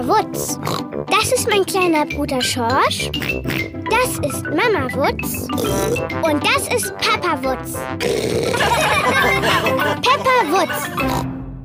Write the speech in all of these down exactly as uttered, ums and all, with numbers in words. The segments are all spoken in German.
Wutz. Das ist mein kleiner Bruder Schorsch. Das ist Mama Wutz. Und das ist Papa Wutz. Peppa Wutz.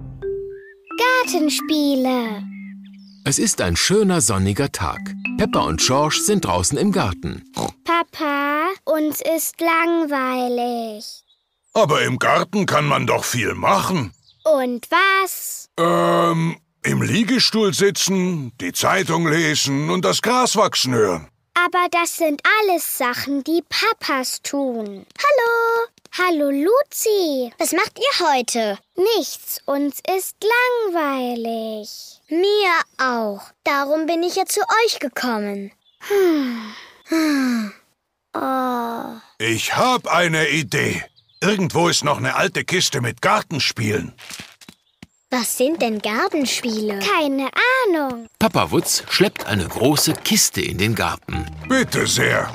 Gartenspiele. Es ist ein schöner sonniger Tag. Peppa und Schorsch sind draußen im Garten. Papa, uns ist langweilig. Aber im Garten kann man doch viel machen. Und was? Ähm, im Liegestuhl sitzen, die Zeitung lesen und das Gras wachsen hören. Aber das sind alles Sachen, die Papas tun. Hallo. Hallo, Luzi. Was macht ihr heute? Nichts. Uns ist langweilig. Mir auch. Darum bin ich ja zu euch gekommen. Hm. Hm. Oh. Ich hab eine Idee. Irgendwo ist noch eine alte Kiste mit Gartenspielen. Was sind denn Gartenspiele? Keine Ahnung. Papa Wutz schleppt eine große Kiste in den Garten. Bitte sehr.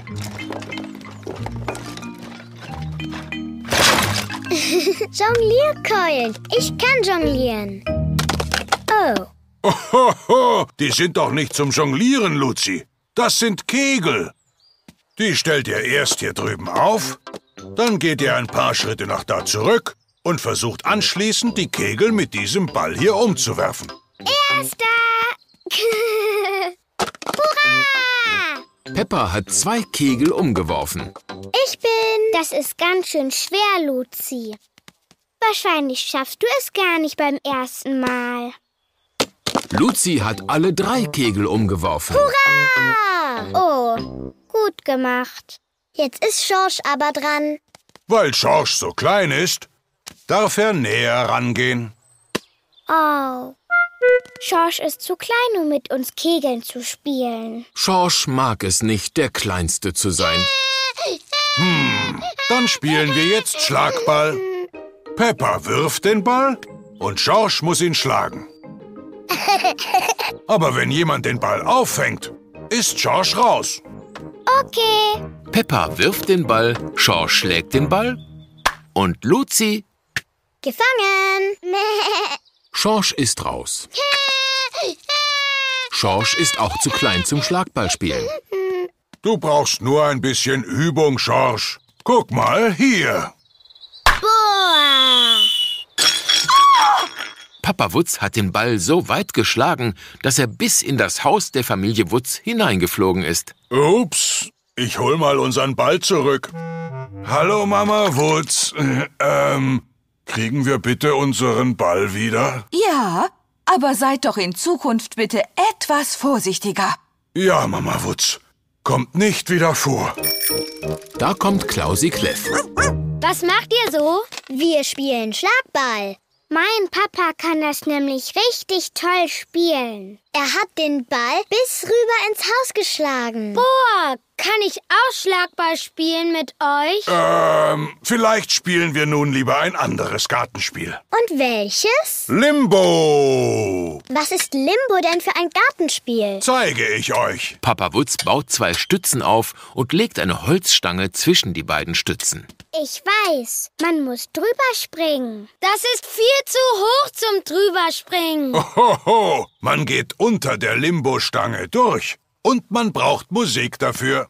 Jonglierkeulen. Ich kann jonglieren. Oh. Ohoho, die sind doch nicht zum Jonglieren, Luzi. Das sind Kegel. Die stellt ihr erst hier drüben auf, dann geht ihr ein paar Schritte nach da zurück und versucht anschließend, die Kegel mit diesem Ball hier umzuwerfen. Erster! Hurra! Peppa hat zwei Kegel umgeworfen. Ich bin... Das ist ganz schön schwer, Luzi. Wahrscheinlich schaffst du es gar nicht beim ersten Mal. Luzi hat alle drei Kegel umgeworfen. Hurra! Oh, gut gemacht. Jetzt ist Schorsch aber dran. Weil Schorsch so klein ist, darf er näher rangehen. Oh. Schorsch ist zu klein, um mit uns Kegeln zu spielen. Schorsch mag es nicht, der Kleinste zu sein. Hm, dann spielen wir jetzt Schlagball. Peppa wirft den Ball und Schorsch muss ihn schlagen. Aber wenn jemand den Ball auffängt, ist Schorsch raus. Okay. Peppa wirft den Ball, Schorsch schlägt den Ball und Luzi... Gefangen. Schorsch ist raus. Schorsch ist auch zu klein zum Schlagballspielen. Du brauchst nur ein bisschen Übung, Schorsch. Guck mal, hier. Boah. Papa Wutz hat den Ball so weit geschlagen, dass er bis in das Haus der Familie Wutz hineingeflogen ist. Ups, ich hol mal unseren Ball zurück. Hallo, Mama Wutz. Ähm, kriegen wir bitte unseren Ball wieder? Ja, aber seid doch in Zukunft bitte etwas vorsichtiger. Ja, Mama Wutz. Kommt nicht wieder vor. Da kommt Klausi Kläff. Was macht ihr so? Wir spielen Schlagball. Mein Papa kann das nämlich richtig toll spielen. Er hat den Ball bis rüber ins Haus geschlagen. Boah, kann ich auch Schlagball spielen mit euch? Ähm, vielleicht spielen wir nun lieber ein anderes Gartenspiel. Und welches? Limbo! Was ist Limbo denn für ein Gartenspiel? Zeige ich euch. Papa Wutz baut zwei Stützen auf und legt eine Holzstange zwischen die beiden Stützen. Ich weiß, man muss drüber springen. Das ist viel zu hoch zum Drüberspringen. Hohoho, man geht unter der Limbo-Stange durch. Und man braucht Musik dafür.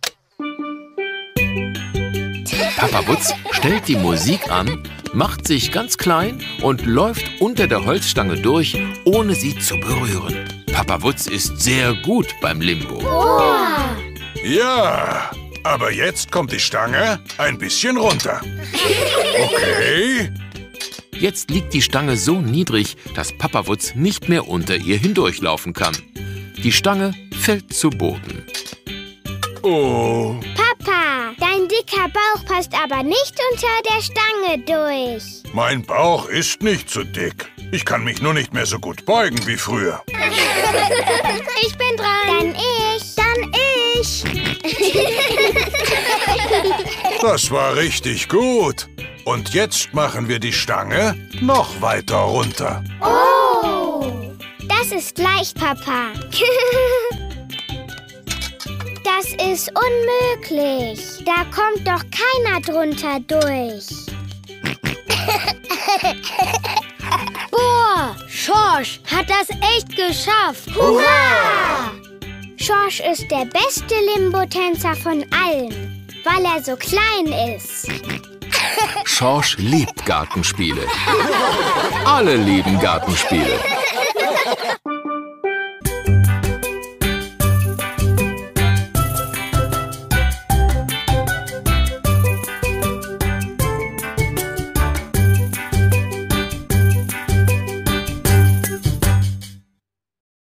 Papa Wutz stellt die Musik an, macht sich ganz klein und läuft unter der Holzstange durch, ohne sie zu berühren. Papa Wutz ist sehr gut beim Limbo. Boah. Ja, aber jetzt kommt die Stange ein bisschen runter. Okay. Jetzt liegt die Stange so niedrig, dass Papa Wutz nicht mehr unter ihr hindurchlaufen kann. Die Stange fällt zu Boden. Oh. Papa, dein dicker Bauch passt aber nicht unter der Stange durch. Mein Bauch ist nicht so dick. Ich kann mich nur nicht mehr so gut beugen wie früher. Ich bin dran. Dann ich. Dann ich. Das war richtig gut. Und jetzt machen wir die Stange noch weiter runter. Oh, das ist leicht, Papa. Das ist unmöglich. Da kommt doch keiner drunter durch. Boah, Schorsch hat das echt geschafft. Hurra! Schorsch ist der beste Limbo-Tänzer von allen, weil er so klein ist. Schorsch liebt Gartenspiele. Alle lieben Gartenspiele.